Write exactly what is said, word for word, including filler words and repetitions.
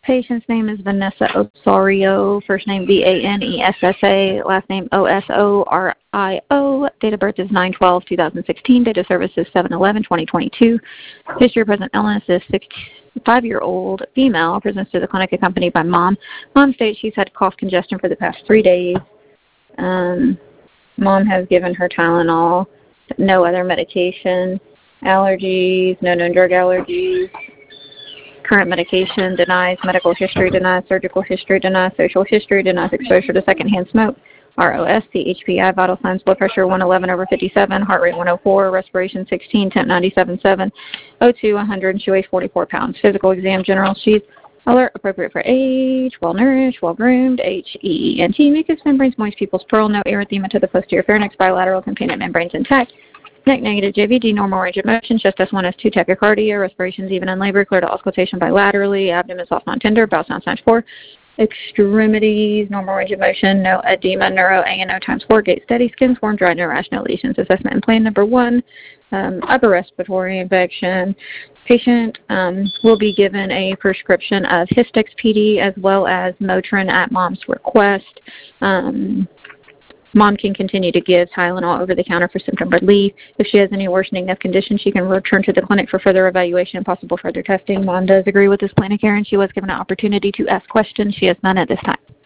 Patient's name is Vanessa Osorio, first name V A N E S S A, last name O S O R I O. Date of birth is nine twelve two thousand sixteen. Date of service is seven eleven twenty twenty-two. History of present illness is sixty-five-year-old female, presents to the clinic accompanied by mom. Mom states she's had cough congestion for the past three days. Um, mom has given her Tylenol, no other medication. Allergies, no known drug allergies. Current medication, denies. Medical history, denies. Surgical history, denies. Social history, denies. Exposure to secondhand smoke. R O S, C H P I, vital signs, blood pressure one eleven over fifty-seven, heart rate one oh four, respiration sixteen, temp ninety-seven point seven, O two one hundred, and she weighs forty-four pounds. Physical exam, general, she's alert, appropriate for age, well-nourished, well-groomed, H E E N T, mucous membranes, moist pupils, pearl, no erythema to the posterior pharynx, bilateral companion membranes intact. Neck negative, J V D, normal range of motion, chest S one, S two, tachycardia, respirations even in labor, clear to auscultation bilaterally, abdomen soft, non-tender, bowel sounds times four, extremities, normal range of motion, no edema, neuro, A N O times four, gait steady, skin form, dry, no rash, no lesions. Assessment and plan number one, um, upper respiratory infection. Patient um, will be given a prescription of Histex P D as well as Motrin at mom's request. Um, Mom can continue to give Tylenol over the counter for symptom relief. If she has any worsening of condition, she can return to the clinic for further evaluation and possible further testing. Mom does agree with this plan of care, and she was given an opportunity to ask questions. She has none at this time.